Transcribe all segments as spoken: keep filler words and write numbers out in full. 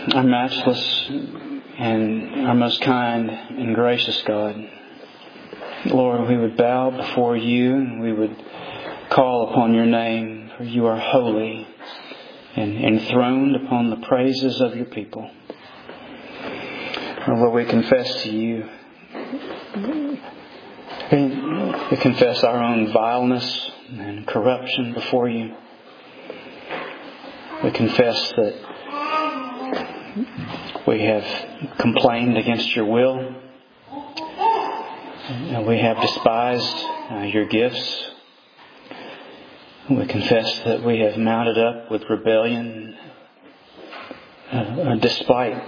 Our matchless and our most kind and gracious God, Lord, we would bow before you and we would call upon your name, for you are holy and enthroned upon the praises of your people. Lord, we confess to you, we confess our own vileness and corruption before you. We confess that we have complained against your will. We have despised uh, your gifts. We confess that we have mounted up with rebellion uh, despite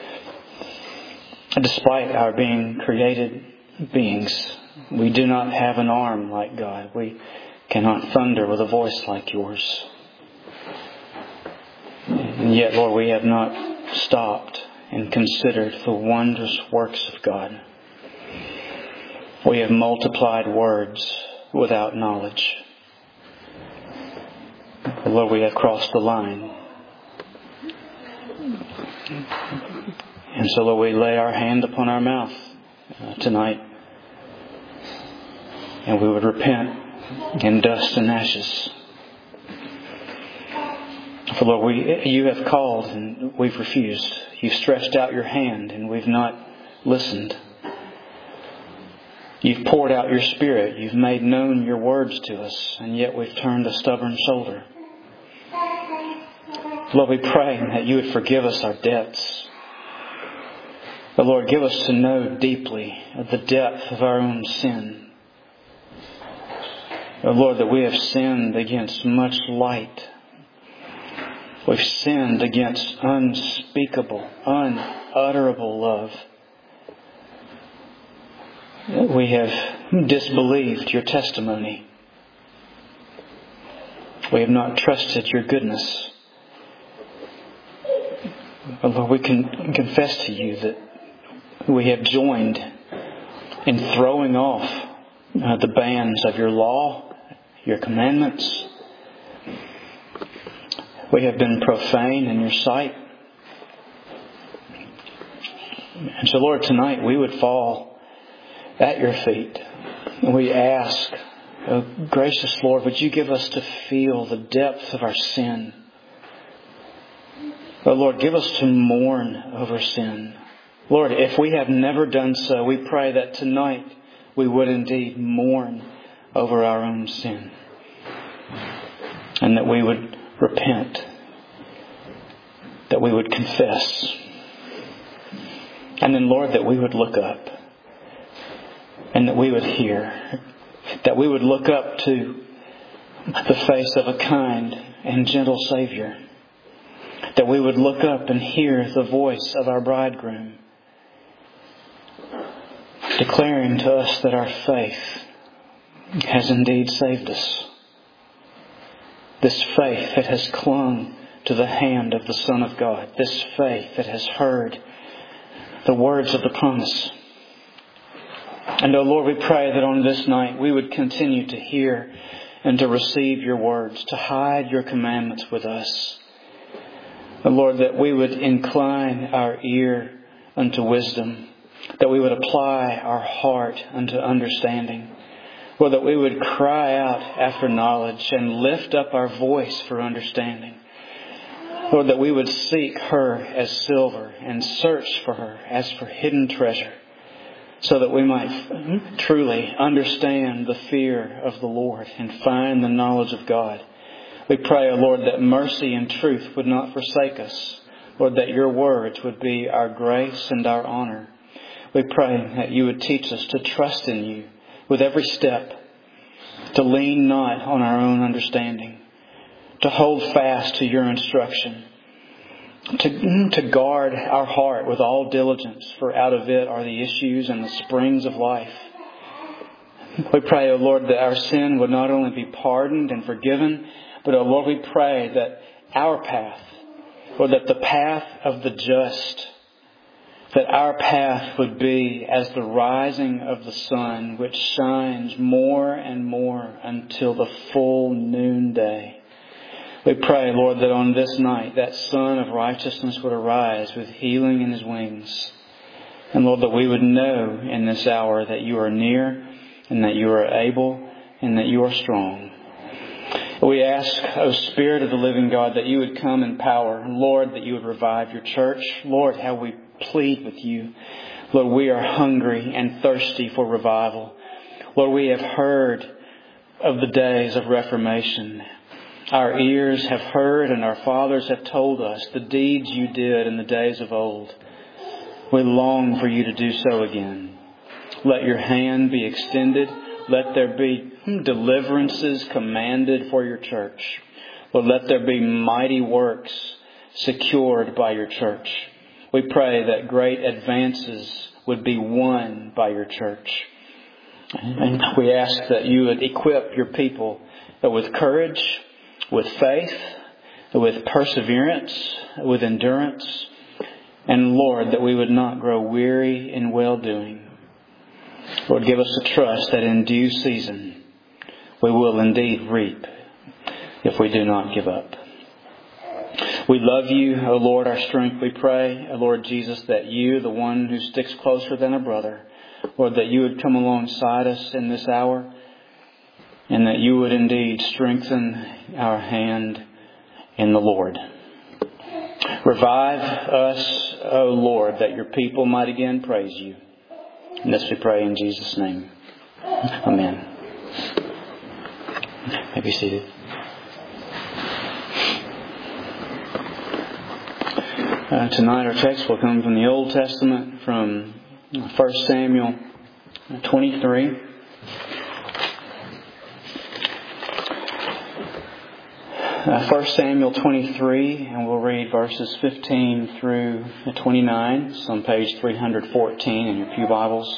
despite our being created beings. We do not have an arm like God. We cannot thunder with a voice like yours. And yet, Lord, we have not stopped and considered the wondrous works of God. We have multiplied words without knowledge. Lord, we have crossed the line. And so, Lord, we lay our hand upon our mouth uh, tonight. And we would repent in dust and ashes. For Lord, we, you have called and we've refused. You've stretched out your hand and we've not listened. You've poured out your Spirit. You've made known your words to us, and yet we've turned a stubborn shoulder. Lord, we pray that you would forgive us our debts. But Lord, give us to know deeply the depth of our own sin. Oh Lord, that we have sinned against much light. We've sinned against unspeakable, unutterable love. We have disbelieved your testimony. We have not trusted your goodness. Lord, we can confess to you that we have joined in throwing off uh, the bands of your law, your commandments. We have been profane in your sight. And so, Lord, tonight we would fall at your feet. And we ask, oh, gracious Lord, would you give us to feel the depth of our sin? Oh, Lord, give us to mourn over sin. Lord, if we have never done so, we pray that tonight we would indeed mourn over our own sin. And that we would repent, that we would confess, and then, Lord, that we would look up, and that we would hear, that we would look up to the face of a kind and gentle Savior, that we would look up and hear the voice of our bridegroom, declaring to us that our faith has indeed saved us. This faith that has clung to the hand of the Son of God. This faith that has heard the words of the promise. And, oh Lord, we pray that on this night we would continue to hear and to receive your words, to hide your commandments with us. Oh Lord, that we would incline our ear unto wisdom, that we would apply our heart unto understanding. Lord, that we would cry out after knowledge and lift up our voice for understanding. Lord, that we would seek her as silver and search for her as for hidden treasure, so that we might truly understand the fear of the Lord and find the knowledge of God. We pray, O Lord, that mercy and truth would not forsake us. Lord, that your words would be our grace and our honor. We pray that you would teach us to trust in you with every step, to lean not on our own understanding, to hold fast to your instruction, to, to guard our heart with all diligence, for out of it are the issues and the springs of life. We pray, O Lord, that our sin would not only be pardoned and forgiven, but, O Lord, we pray that our path, or that the path of the just, that our path would be as the rising of the sun, which shines more and more until the full noonday. We pray, Lord, that on this night that Son of Righteousness would arise with healing in His wings. And Lord, that we would know in this hour that You are near and that You are able and that You are strong. We ask, O Spirit of the living God, that You would come in power. Lord, that You would revive Your church. Lord, how we plead with You. Lord, we are hungry and thirsty for revival. Lord, we have heard of the days of Reformation. Our ears have heard and our fathers have told us the deeds You did in the days of old. We long for You to do so again. Let Your hand be extended. Let there be deliverances commanded for Your church. Lord, let there be mighty works secured by Your church. We pray that great advances would be won by Your church. And we ask that You would equip Your people with courage, with faith, with perseverance, with endurance. And Lord, that we would not grow weary in well-doing. Lord, give us a trust that in due season we will indeed reap if we do not give up. We love You, O Lord, our strength. We pray, O Lord Jesus, that You, the one who sticks closer than a brother, Lord, that You would come alongside us in this hour and that You would indeed strengthen our hand in the Lord. Revive us, O Lord, that Your people might again praise You. And this we pray in Jesus' name. Amen. You may be seated. Uh, tonight our text will come from the Old Testament, from First Samuel twenty-three. Uh, First Samuel twenty-three, and we'll read verses fifteen through twenty-nine. It's on page three hundred fourteen in your pew Bibles.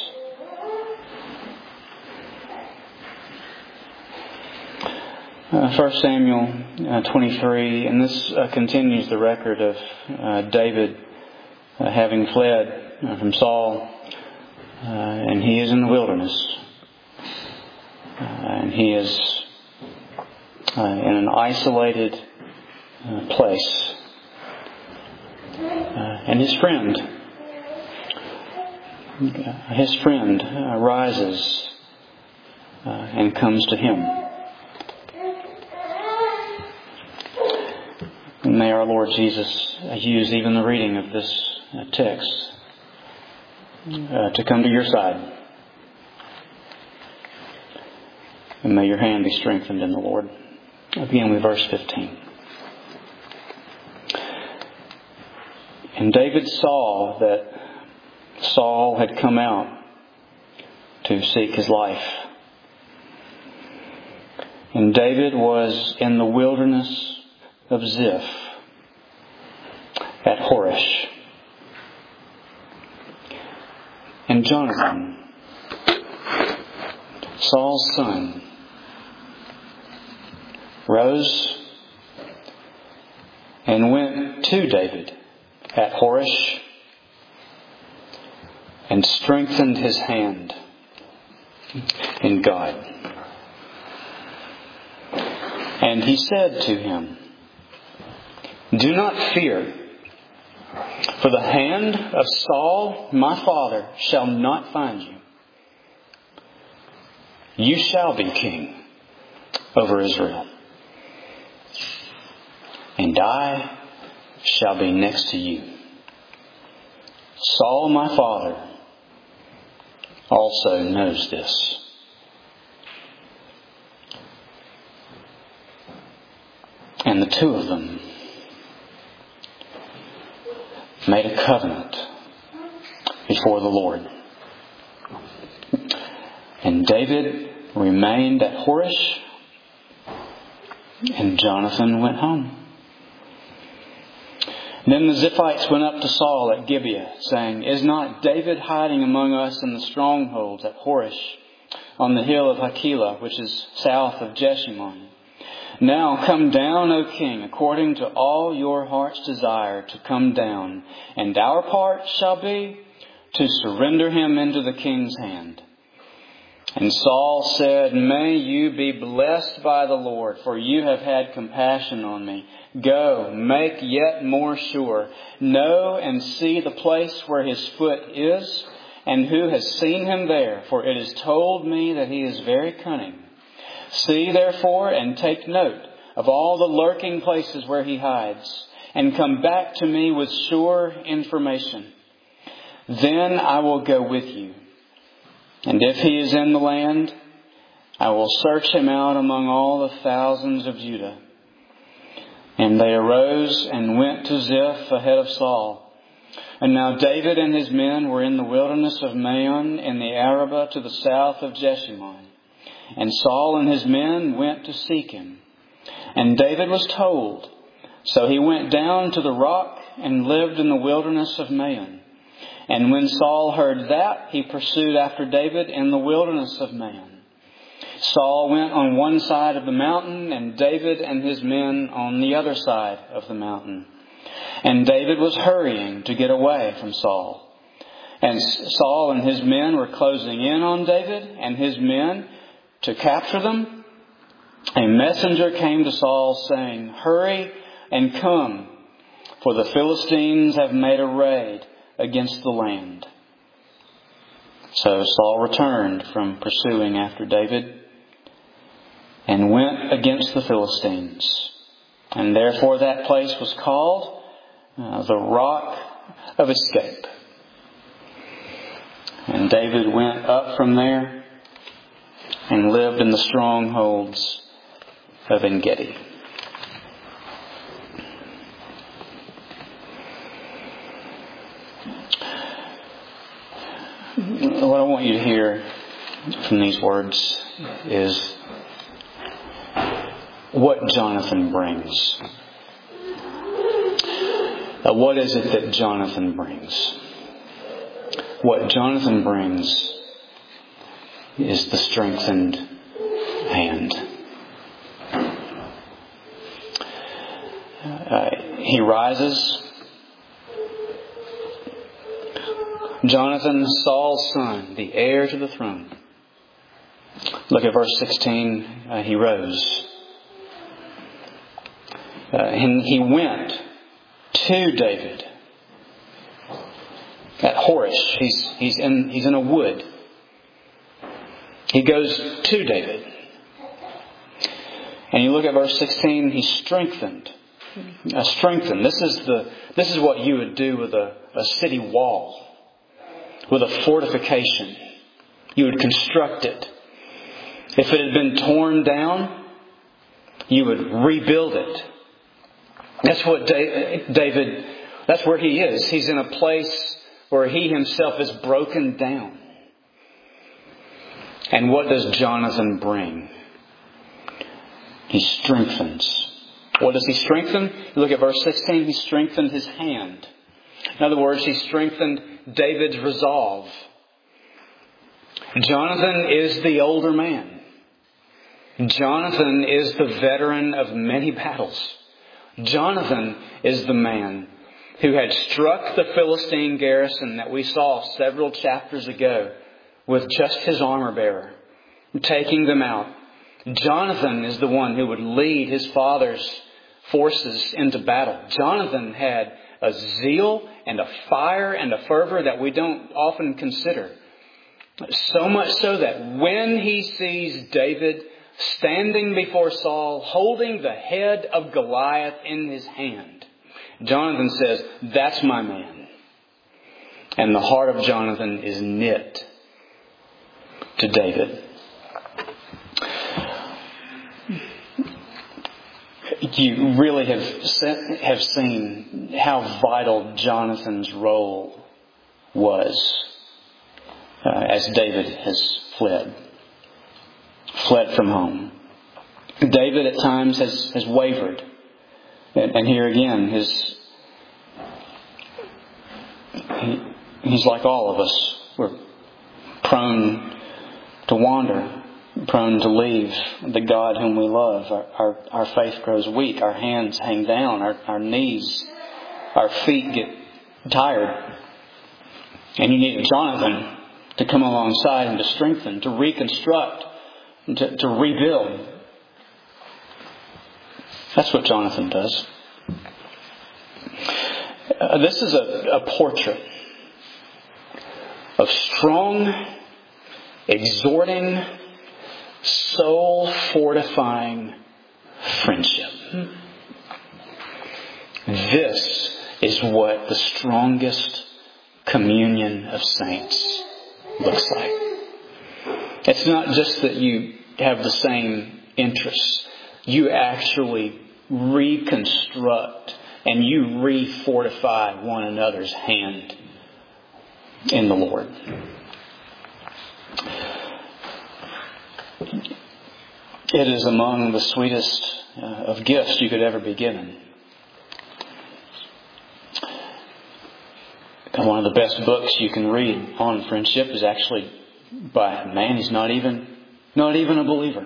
Uh, First Samuel uh, twenty-three, and this uh, continues the record of uh, David uh, having fled uh, from Saul, uh, and he is in the wilderness, uh, and he is uh, in an isolated uh, place, uh, and his friend, uh, his friend uh, rises uh, and comes to him. May our Lord Jesus use even the reading of this text uh, to come to your side. And may your hand be strengthened in the Lord. I'll begin with verse fifteen. And David saw that Saul had come out to seek his life. And David was in the wilderness of Ziph at Horish. And Jonathan, Saul's son, rose and went to David at Horish and strengthened his hand in God. And he said to him, "Do not fear, for the hand of Saul my father shall not find you. You shall be king over Israel, and I shall be next to you. Saul my father also knows this." And the two of them made a covenant before the Lord. And David remained at Horish, and Jonathan went home. Then the Ziphites went up to Saul at Gibeah, saying, "Is not David hiding among us in the strongholds at Horish, on the hill of Hakilah, which is south of Jeshimon? Now come down, O king, according to all your heart's desire to come down, and our part shall be to surrender him into the king's hand." And Saul said, "May you be blessed by the Lord, for you have had compassion on me. Go, make yet more sure. Know and see the place where his foot is, and who has seen him there, for it is told me that he is very cunning. See therefore and take note of all the lurking places where he hides, and come back to me with sure information. Then I will go with you. And if he is in the land, I will search him out among all the thousands of Judah." And they arose and went to Ziph ahead of Saul. And now David and his men were in the wilderness of Maon in the Arabah to the south of Jeshimon. And Saul and his men went to seek him. And David was told. So he went down to the rock and lived in the wilderness of Maon. And when Saul heard that, he pursued after David in the wilderness of Maon. Saul went on one side of the mountain, and David and his men on the other side of the mountain. And David was hurrying to get away from Saul. And Saul and his men were closing in on David and his men to capture them. A messenger came to Saul saying, "Hurry and come, for the Philistines have made a raid against the land." So Saul returned from pursuing after David and went against the Philistines. And therefore that place was called uh, the Rock of Escape. And David went up from there and lived in the strongholds of En-Gedi. What I want you to hear from these words is what Jonathan brings. Uh, what is it that Jonathan brings? What Jonathan brings is the strengthened hand. Uh, he rises. Jonathan, Saul's son, the heir to the throne. Look at verse sixteen. Uh, he rose. Uh, and he went to David at Horish. He's, he's, in, he's in a wood. He goes to David. And you look at verse sixteen, he's strengthened. Uh, strengthened. This is the this is what you would do with a, a city wall. With a fortification. You would construct it. If it had been torn down, you would rebuild it. That's what David, that's where he is. He's in a place where he himself is broken down. And what does Jonathan bring? He strengthens. What does he strengthen? You look at verse sixteen, he strengthened his hand. In other words, he strengthened David's resolve. Jonathan is the older man. Jonathan is the veteran of many battles. Jonathan is the man who had struck the Philistine garrison that we saw several chapters ago with just his armor bearer, taking them out. Jonathan is the one who would lead his father's forces into battle. Jonathan had a zeal and a fire and a fervor that we don't often consider. So much so that when he sees David standing before Saul, holding the head of Goliath in his hand, Jonathan says, "That's my man." And the heart of Jonathan is knit to David. You really have have seen how vital Jonathan's role was uh, as David has fled, fled from home. David at times has, has wavered. And, and here again, his he, he's like all of us. We're prone to wander, prone to leave the God whom we love. Our, our, our faith grows weak. Our hands hang down. Our, our knees, our feet get tired. And you need Jonathan to come alongside and to strengthen, to reconstruct, to, to rebuild. That's what Jonathan does. Uh, this is a, a portrait of strong, exhorting, soul-fortifying friendship. This is what the strongest communion of saints looks like. It's not just that you have the same interests. You actually reconstruct and you re-fortify one another's hand in the Lord. It is among the sweetest uh, of gifts you could ever be given. One of the best books you can read on friendship is actually by a man he's not even not even a believer.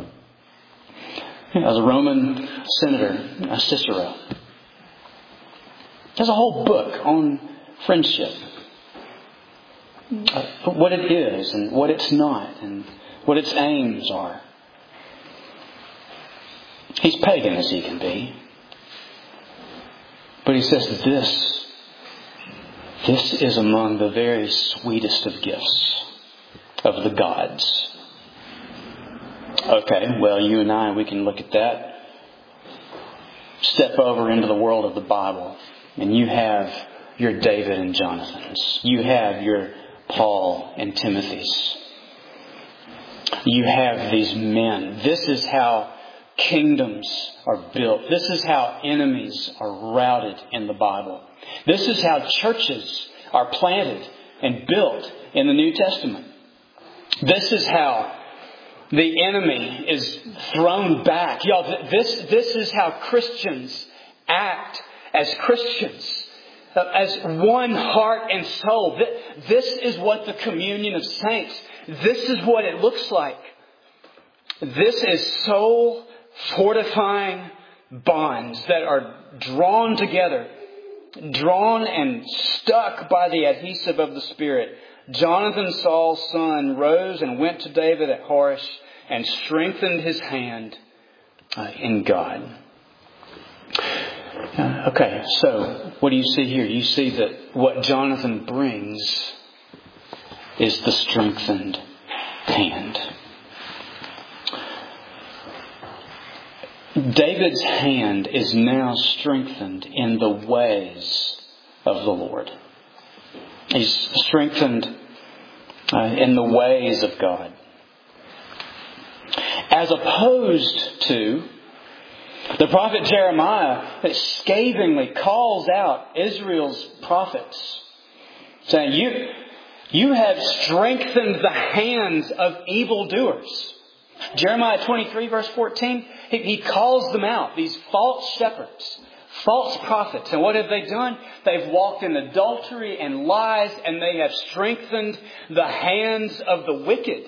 As a Roman senator, Cicero. There's a whole book on friendship. What it is and what it's not and what its aims are. He's pagan as he can be. But he says this, this is among the very sweetest of gifts of the gods. Okay, well, you and I, we can look at that. Step over into the world of the Bible, and you have your David and Jonathans. You have your Paul and Timothys. You have these men. This is how kingdoms are built. This is how enemies are routed in the Bible. This is how churches are planted and built in the New Testament. This is how the enemy is thrown back. Y'all, this, this is how Christians act as Christians. As one heart and soul. This is what the communion of saints, this is what it looks like. This is soul fortifying bonds that are drawn together, drawn and stuck by the adhesive of the Spirit. Jonathan, Saul's son, rose and went to David at Horesh and strengthened his hand uh, in God. Uh, okay, so what do you see here? You see that what Jonathan brings is the strengthened hand. David's hand is now strengthened in the ways of the Lord. He's strengthened uh, in the ways of God. As opposed to the prophet Jeremiah that scathingly calls out Israel's prophets, saying, you, you have strengthened the hands of evildoers. Jeremiah twenty-three verse fourteen, he, he calls them out, these false shepherds, false prophets. And what have they done? They've walked in adultery and lies, and they have strengthened the hands of the wicked.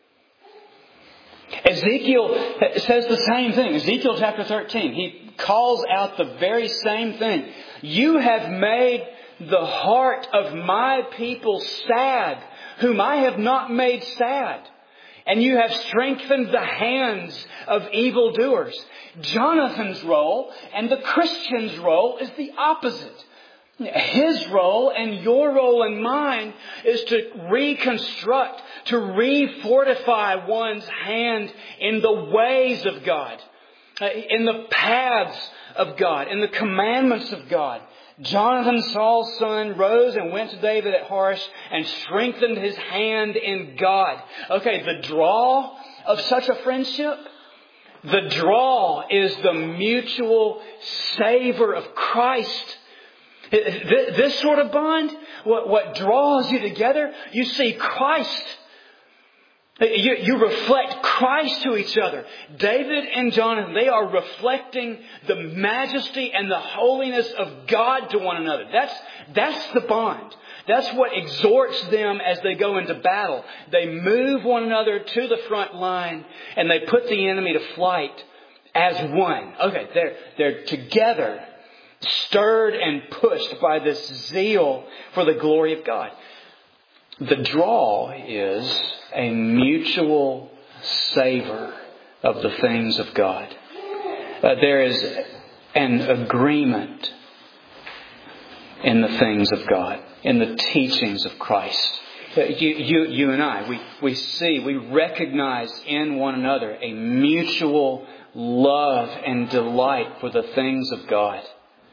Ezekiel says the same thing. Ezekiel chapter thirteen, he calls out the very same thing. You have made the heart of my people sad, whom I have not made sad. And you have strengthened the hands of evildoers. Jonathan's role and the Christian's role is the opposite. His role and your role and mine is to reconstruct, to re-fortify one's hand in the ways of God, in the paths of God, in the commandments of God. Jonathan, Saul's son, rose and went to David at Horesh and strengthened his hand in God. Okay, the draw of such a friendship, the draw is the mutual savor of Christ. This sort of bond, what, what draws you together, you see Christ. You, you reflect Christ to each other. David and Jonathan, they are reflecting the majesty and the holiness of God to one another. That's, that's the bond. That's what exhorts them as they go into battle. They move one another to the front line and they put the enemy to flight as one. Okay, they're, they're together, stirred and pushed by this zeal for the glory of God. The draw is a mutual savor of the things of God. Uh, there is an agreement in the things of God, in the teachings of Christ. You, you, you and I, we, we see, we recognize in one another a mutual love and delight for the things of God.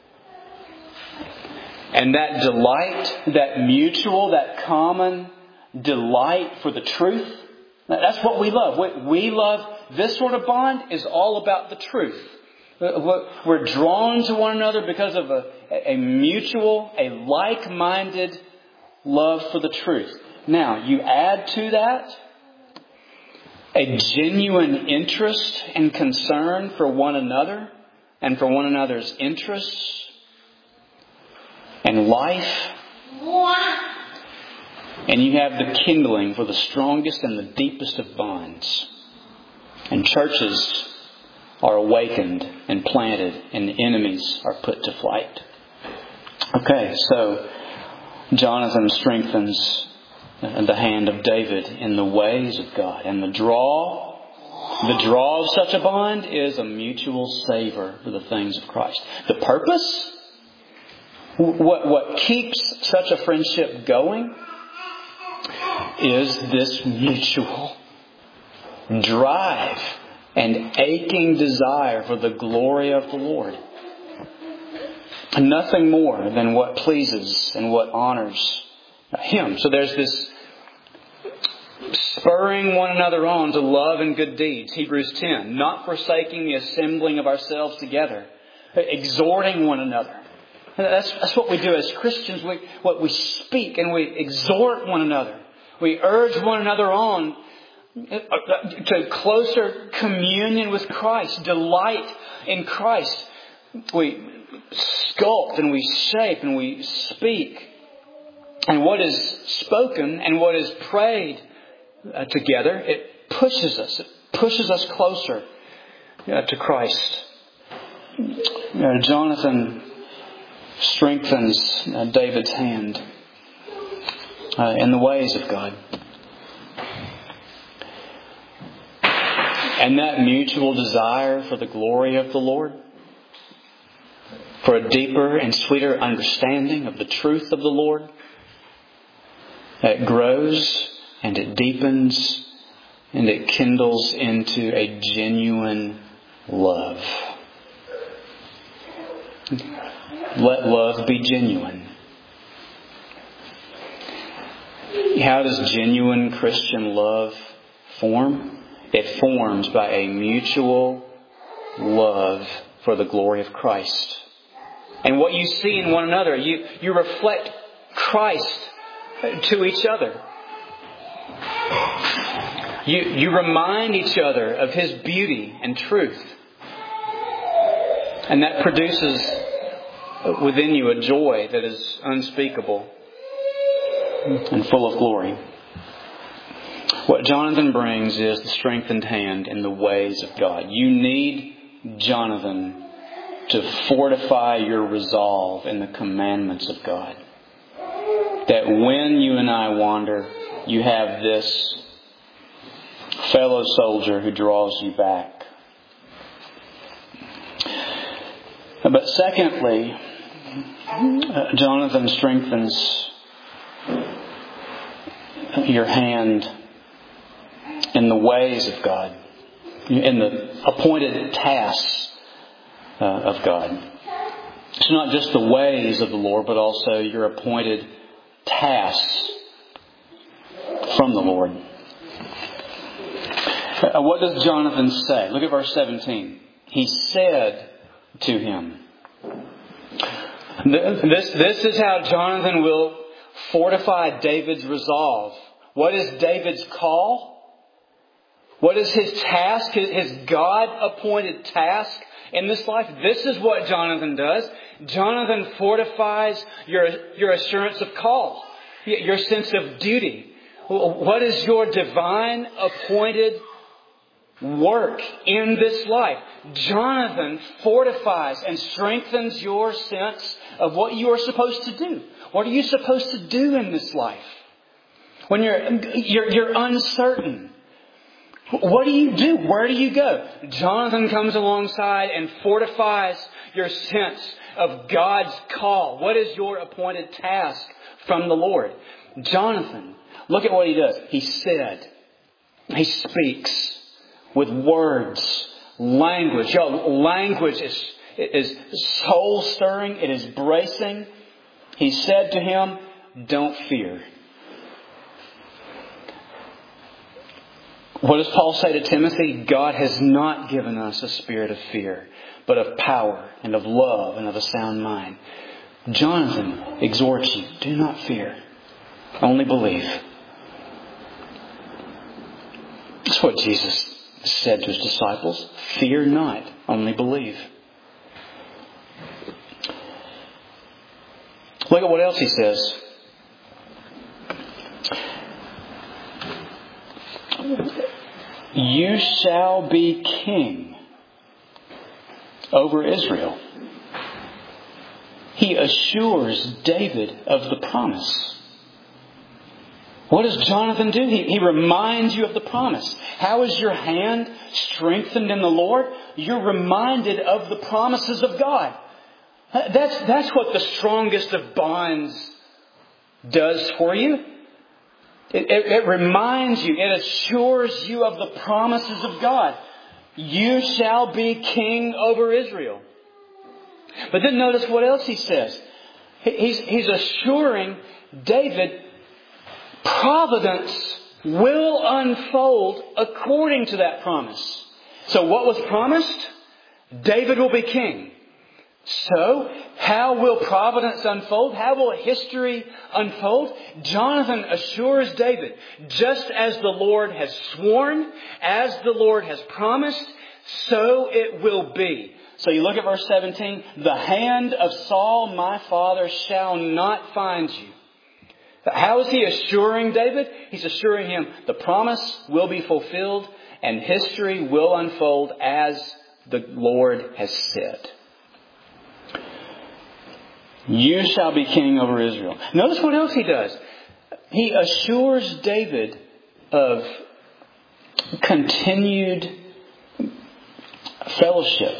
And that delight, that mutual, that common delight for the truth, that's what we love. We, we love this sort of bond is all about the truth. We're drawn to one another because of a, a mutual, a like-minded love for the truth. Now, you add to that a genuine interest and concern for one another and for one another's interests and life. And you have the kindling for the strongest and the deepest of bonds. And churches are awakened and planted and enemies are put to flight. Okay, so Jonathan strengthens the hand of David in the ways of God. And the draw, the draw of such a bond is a mutual savor for the things of Christ. The purpose, what, what keeps such a friendship going is this mutual drive and aching desire for the glory of the Lord. Nothing more than what pleases and what honors Him. So there's this spurring one another on to love and good deeds. Hebrews ten. Not forsaking the assembling of ourselves together. Exhorting one another. That's, that's what we do as Christians. We, what we speak and we exhort one another. We urge one another on to closer communion with Christ. Delight in Christ. We sculpt and we shape and we speak. And what is spoken and what is prayed uh, together, it pushes us. It pushes us closer uh, to Christ. Uh, Jonathan strengthens uh, David's hand uh, in the ways of God. And that mutual desire for the glory of the Lord, for a deeper and sweeter understanding of the truth of the Lord, it grows and it deepens and it kindles into a genuine love. Let love be genuine. How does genuine Christian love form? It forms by a mutual love for the glory of Christ. And what you see in one another, you, you reflect Christ to each other. You, you remind each other of His beauty and truth. And that produces within you a joy that is unspeakable and full of glory. What Jonathan brings is the strengthened hand in the ways of God. You need Jonathan to fortify your resolve in the commandments of God. That when you and I wander, you have this fellow soldier who draws you back. But secondly, uh, Jonathan strengthens your hand in the ways of God, in the appointed tasks uh, of God. It's not just the ways of the Lord, but also your appointed tasks from the Lord. Uh, what does Jonathan say? Look at verse seventeen. He said to him. This, this is how Jonathan will fortify David's resolve. What is David's call? What is his task? His, his God-appointed task in this life? This is what Jonathan does. Jonathan fortifies your, your assurance of call, your sense of duty. What is your divine appointed work in this life? Jonathan fortifies and strengthens your sense of what you are supposed to do. What are you supposed to do in this life? When you're, you're, you're uncertain. What do you do? Where do you go? Jonathan comes alongside and fortifies your sense of God's call. What is your appointed task from the Lord? Jonathan, look at what he does. He said, he speaks with words, language. Yo, language is, is soul stirring. It is bracing. He said to him, don't fear. What does Paul say to Timothy? God has not given us a spirit of fear, but of power and of love and of a sound mind. Jonathan exhorts you, do not fear. Only believe. That's what Jesus said to his disciples. Fear not, only believe. Look at what else he says. You shall be king over Israel. He assures David of the promise. What does Jonathan do? He, he reminds you of the promise. How is your hand strengthened in the Lord? You're reminded of the promises of God. That's, that's what the strongest of bonds does for you. It, it, it reminds you, it assures you of the promises of God. You shall be king over Israel. But then notice what else he says. He's, he's assuring David, providence will unfold according to that promise. So what was promised? David will be king. So, how will providence unfold? How will history unfold? Jonathan assures David, just as the Lord has sworn, as the Lord has promised, so it will be. So you look at verse seventeen, the hand of Saul, my father, shall not find you. How is he assuring David? He's assuring him the promise will be fulfilled and history will unfold as the Lord has said. You shall be king over Israel. Notice what else he does. He assures David of continued fellowship.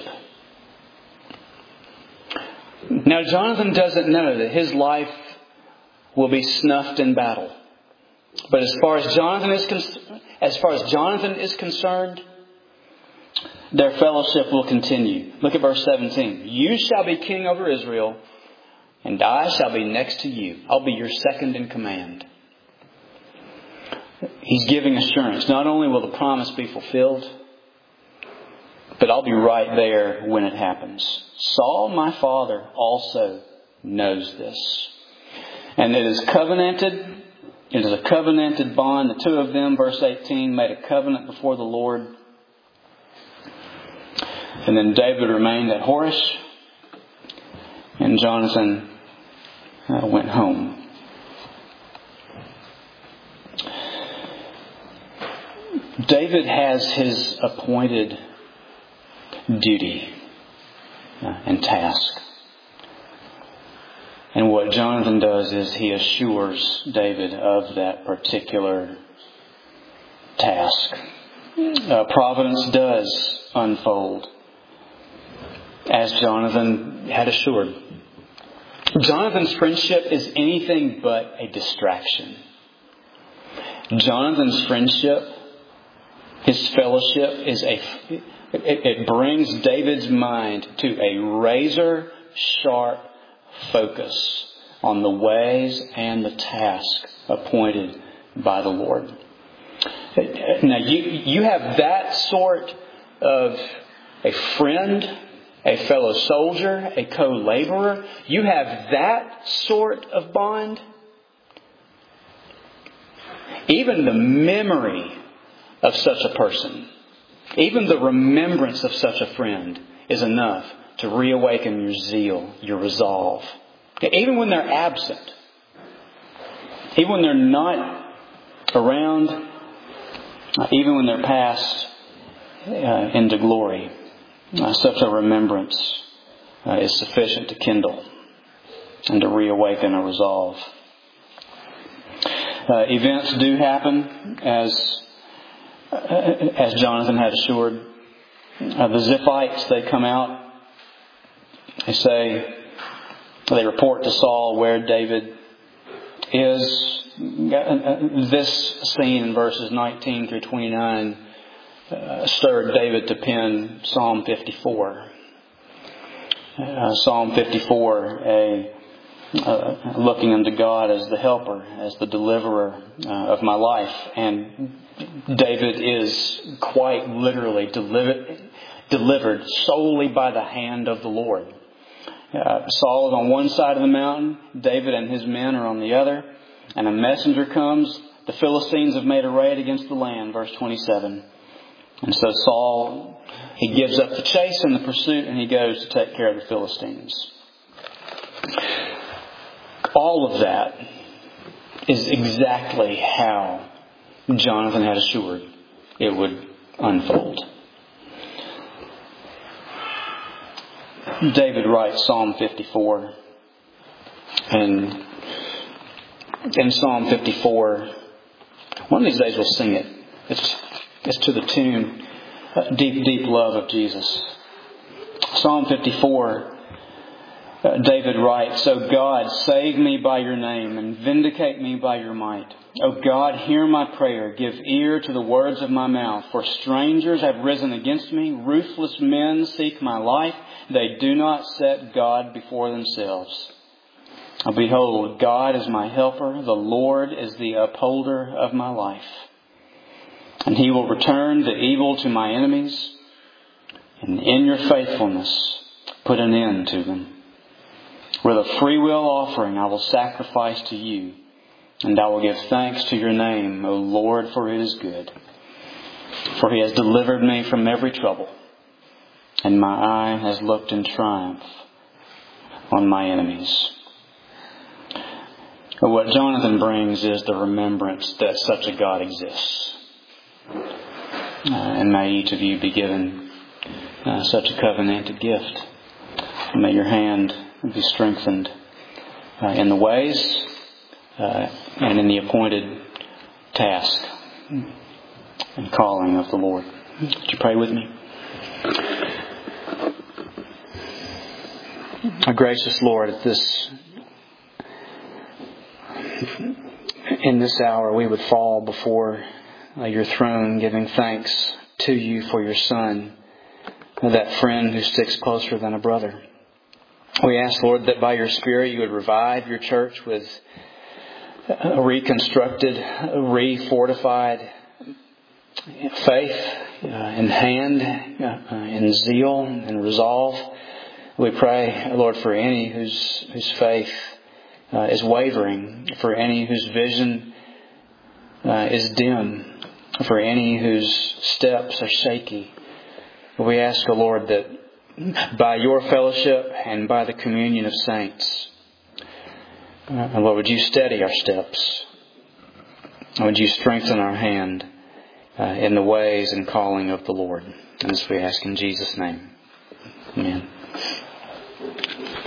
Now, Jonathan doesn't know that his life will be snuffed in battle. But as far as Jonathan is con- as far as Jonathan is concerned, their fellowship will continue. Look at verse seventeen. You shall be king over Israel, and I shall be next to you. I'll be your second in command. He's giving assurance. Not only will the promise be fulfilled, but I'll be right there when it happens. Saul, my father, also knows this. And it is covenanted. It is a covenanted bond. The two of them, verse eighteen, made a covenant before the Lord. And then David remained at Horesh. And Jonathan uh, went home. David has his appointed duty uh, and task. And what Jonathan does is he assures David of that particular task. Uh, providence does unfold, as Jonathan had assured. Jonathan's friendship is anything but a distraction. Jonathan's friendship, his fellowship, is a it, it brings David's mind to a razor sharp focus on the ways and the task appointed by the Lord. Now, you you have that sort of a friend, a fellow soldier, a co-laborer. You have that sort of bond. Even the memory of such a person, even the remembrance of such a friend is enough to reawaken your zeal, your resolve. Even when they're absent, even when they're not around, even when they're passed uh, into glory, uh, such a remembrance uh, is sufficient to kindle and to reawaken a resolve. Uh, events do happen as uh, as Jonathan had assured. Uh, the Ziphites, they come out. They say, they report to Saul where David is. This scene in verses nineteen through twenty-nine uh, stirred David to pen Psalm fifty-four. Uh, Psalm fifty-four, a uh, looking unto God as the helper, as the deliverer uh, of my life. And David is quite literally delivered, delivered solely by the hand of the Lord. Uh, Saul is on one side of the mountain. David and his men are on the other. And a messenger comes. The Philistines have made a raid against the land. Verse twenty-seven. And so Saul, he gives up the chase and the pursuit, and he goes to take care of the Philistines. All of that is exactly how Jonathan had assured it would unfold. David writes Psalm fifty-four. And in Psalm fifty-four, one of these days we'll sing it. It's, it's to the tune, Deep, Deep Love of Jesus. Psalm fifty-four, uh, David writes, O God, save me by your name and vindicate me by your might. O God, hear my prayer. Give ear to the words of my mouth. For strangers have risen against me. Ruthless men seek my life. They do not set God before themselves. Behold, God is my helper. The Lord is the upholder of my life. And He will return the evil to my enemies. And in your faithfulness, put an end to them. With a freewill offering, I will sacrifice to you. And I will give thanks to your name, O Lord, for it is good. For He has delivered me from every trouble. And my eye has looked in triumph on my enemies. What Jonathan brings is the remembrance that such a God exists. Uh, and may each of you be given uh, such a covenanted gift. May your hand be strengthened uh, in the ways uh, and in the appointed task and calling of the Lord. Would you pray with me? Our gracious Lord, at this in this hour we would fall before uh, your throne, giving thanks to you for your Son, that friend who sticks closer than a brother. We ask, Lord, that by your Spirit you would revive your church with a reconstructed, re-fortified faith uh, in hand, uh, in zeal and resolve. We pray, Lord, for any whose whose faith uh, is wavering, for any whose vision uh, is dim, for any whose steps are shaky. We ask, O Lord, that by your fellowship and by the communion of saints, uh, Lord, would you steady our steps? Would you strengthen our hand uh, in the ways and calling of the Lord? And this we ask in Jesus' name. Amen.